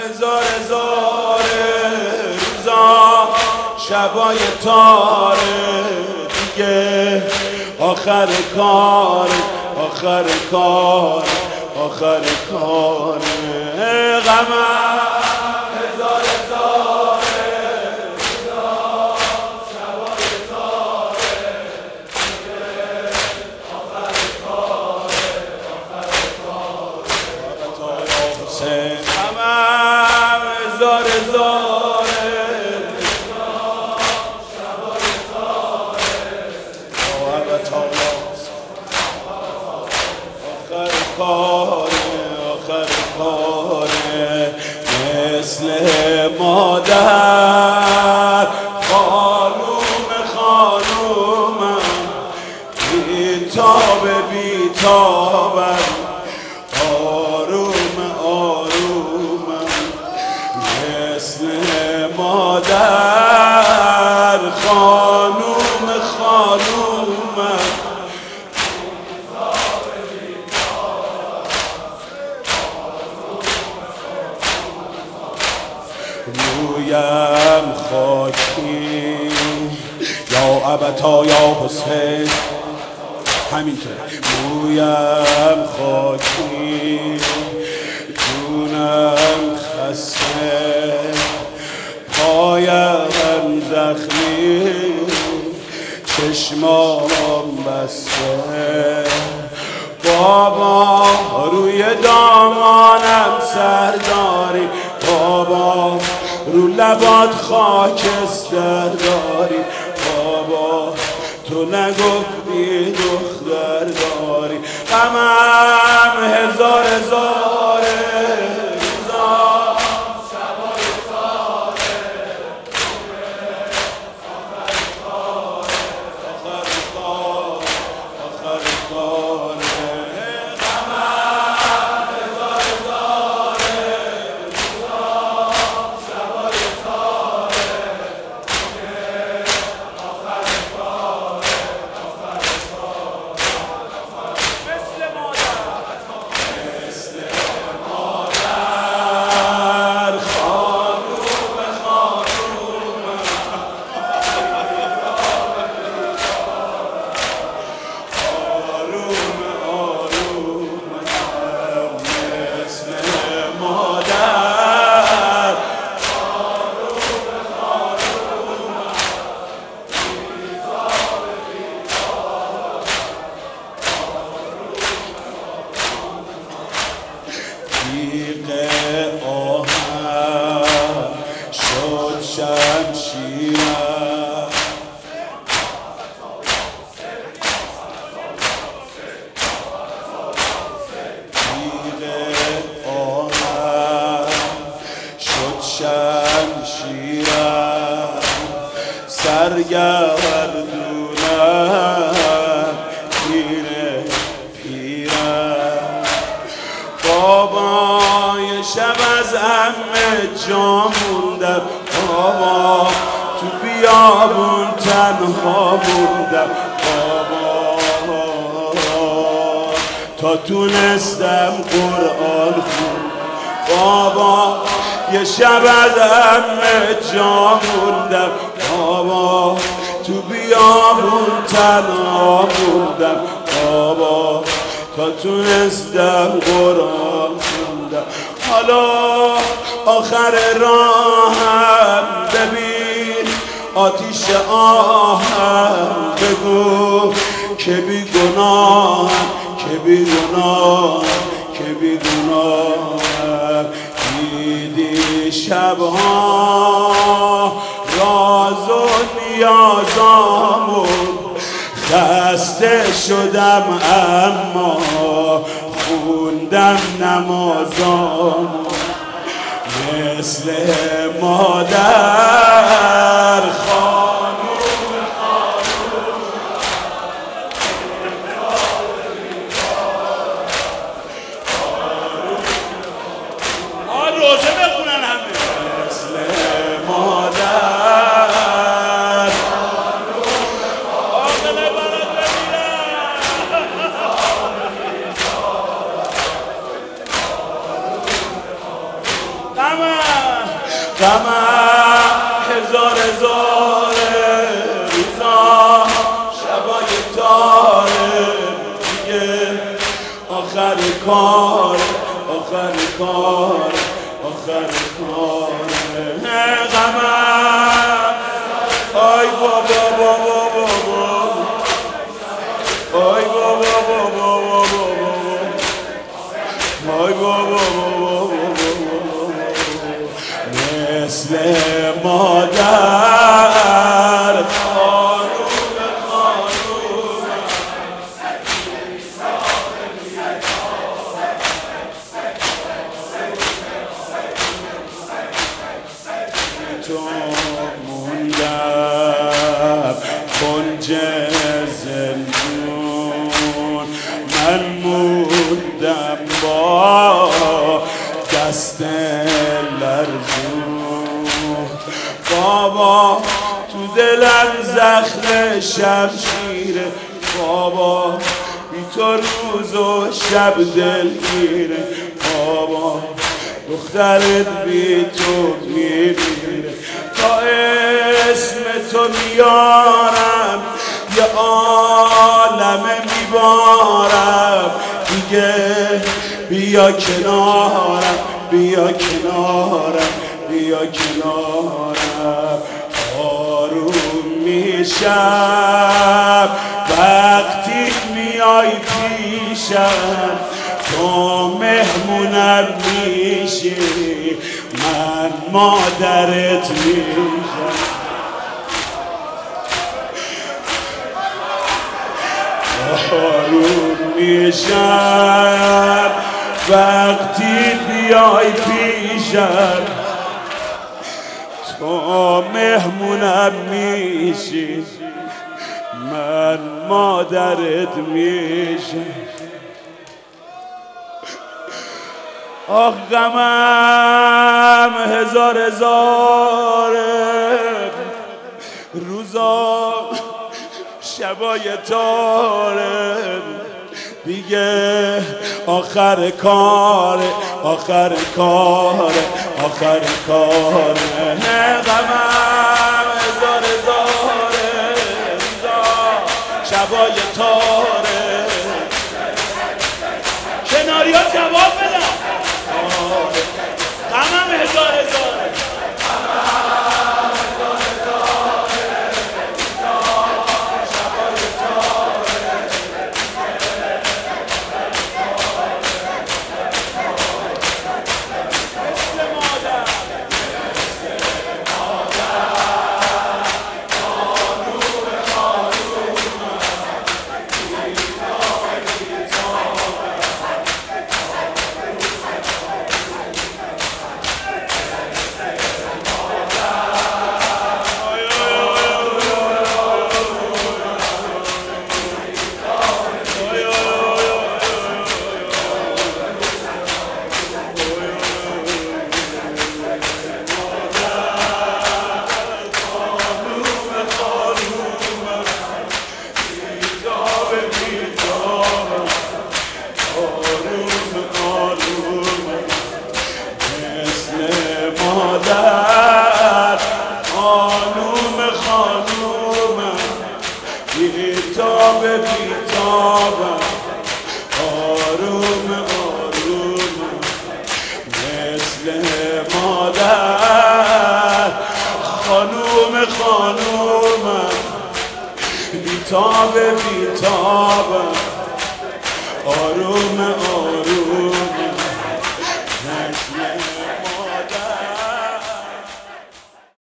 هزار روزا شبای تاره دیگه آخر کار آخر کار آخر کار غمم هزار روزا شبای تاره دیگه آخر کار آخر کار حسین غمم هزار آخر کاره مثل مادر خانومم بیتاب بیتابم آرومم مثل مادر خانومم رویم خاکی یا ابتا یا حسین همینطور رویم خاکی جونم خسته پایم زخمی چشمام بسته بابا روی دامانم سرداری بابا رو لبات خاکستر داری بابا تو نگفتی دختر داری غمم هزار آهم شد شمشیرم تیغ آهم شد شمشیرم سرگردونم تیر پیرم بابا یه شب از عمه جا موندم بابا تو بیابون تنها موندم بابا تا تونستم قرآن خوندم بابا یه شب از عمه جا موندم بابا تو بیابون تنها موندم بابا تا تونستم قرآن خوندم حالا آخر راهم ببین آتیش آهم بگو که بی گناهم که بی گناهم که بی گناهم دیدی شبها راز و نیازامون خسته شدم اما خوندم نمازامو مثل مادر روزه بخونن همه مثل مادر آقل برات بمیرم غمم هزار هزار روزا شبای تاره دیگه آخر کار آخر کار آخر کار غمم آی بابا بابا بابا آی بابا بابا بابا آی بابا بابا مثل مادر خانوم خانوم تو موندم کنج زندون من موندم با دست لرزون بابا تو دلم زخم شمشیره بابا بی تو روز و شب دلگیره بابا دخترت بی تو میمیره تا اسم تو میارم یه عالم میبارم دیگه بیا کنارم بیا کنارم بیا کنارم آروم میشم وقتی میای پیشم تو مهمونم میشی من مادرت میشم آروم میشم وقتی بیای پیشم تو مهمونم میشی من مادرت میشم آخ غمم هزار هزار روزا شبای تاره دیگه آخر کار آخر کار آخر کار غمم هزار هزار روزا شبای تاره کناریا جواب بدن غمم هزار هزار بیتاب بیتابم آروم آروم مثل مادر خانوم خانومم بیتاب بیتابم آروم آروم